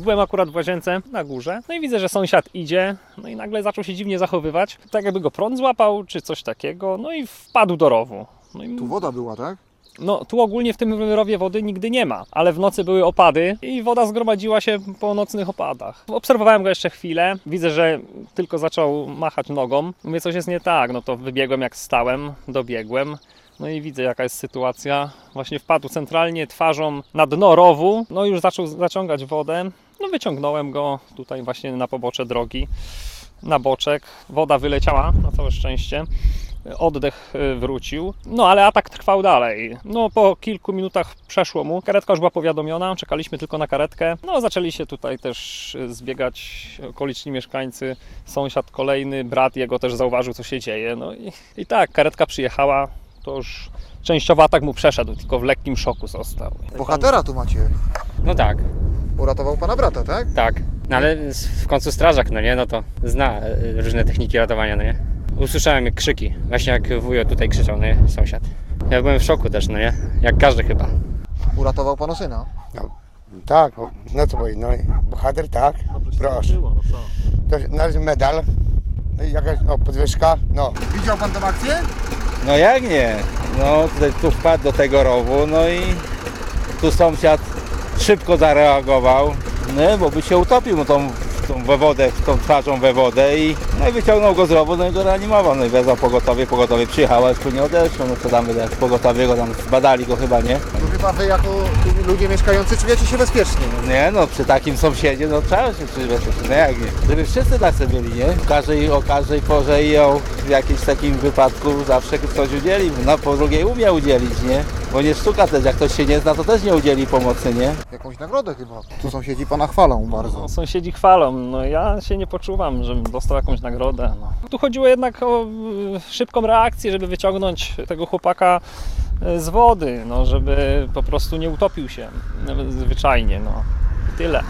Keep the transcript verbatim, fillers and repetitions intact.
byłem akurat w łazience na górze, no i widzę, że sąsiad idzie, no i nagle zaczął się dziwnie zachowywać, tak jakby go prąd złapał, czy coś takiego, no i wpadł do rowu. No i... Tu woda była, tak? No, tu ogólnie w tym rowie wody nigdy nie ma, ale w nocy były opady i woda zgromadziła się po nocnych opadach. Obserwowałem go jeszcze chwilę, widzę, że tylko zaczął machać nogą. Mówię, coś jest nie tak, no to wybiegłem jak stałem, dobiegłem. No i widzę, jaka jest sytuacja. Właśnie wpadł centralnie twarzą na dno rowu, no i już zaczął zaciągać wodę. No wyciągnąłem go tutaj właśnie na pobocze drogi, na boczek. Woda wyleciała, na całe szczęście. Oddech wrócił, no ale atak trwał dalej. No po kilku minutach przeszło mu, karetka już była powiadomiona, czekaliśmy tylko na karetkę. No zaczęli się tutaj też zbiegać okoliczni mieszkańcy, sąsiad kolejny, brat jego też zauważył, co się dzieje. No i, i tak, karetka przyjechała, to już częściowo atak mu przeszedł, tylko w lekkim szoku został. Bohatera tu macie. No tak, Uratował pana brata, tak? tak. No ale w końcu strażak, no nie, no to zna różne techniki ratowania, no nie. Usłyszałem jak krzyki, właśnie jak wujo tutaj krzyczał, no nie, sąsiad. Ja byłem w szoku też, no nie, jak każdy chyba. Uratował panu syna. No, tak, no co powiedzieć, no bohater tak, proszę. To należy medal, no i jakaś no, podwyżka, no. Widział pan tę akcję? No jak nie? No tutaj tu wpadł do tego rowu, no i tu sąsiad szybko zareagował, no bo by się utopił no, tą, tą we wodę, tą twarzą we wodę i, no i wyciągnął go z rowu, no i go reanimował, no i wezwał pogotowie, pogotowie przyjechało, ale już nie odeszło, no co tam wydać, pogotowie go tam zbadali go chyba, nie? No chyba wy jako ludzie mieszkający czujecie się bezpiecznie. No. Nie no, przy takim sąsiedzie, no trzeba się czuć bezpiecznie, no jak nie? Żeby wszyscy tacy byli, nie? W każdej, o każdej porze i o w jakimś takim wypadku zawsze ktoś udzieli, no po drugiej umie udzielić, nie? Bo nie sztuka też, jak ktoś się nie zna, to też nie udzieli pomocy, nie? Jakąś nagrodę chyba. Tu sąsiedzi pana chwalą bardzo. No, sąsiedzi chwalą, no ja się nie poczuwam, żebym dostał jakąś nagrodę. No. Tu chodziło jednak o y, szybką reakcję, żeby wyciągnąć tego chłopaka y, z wody, no, żeby po prostu nie utopił się y, zwyczajnie, no. Tyle.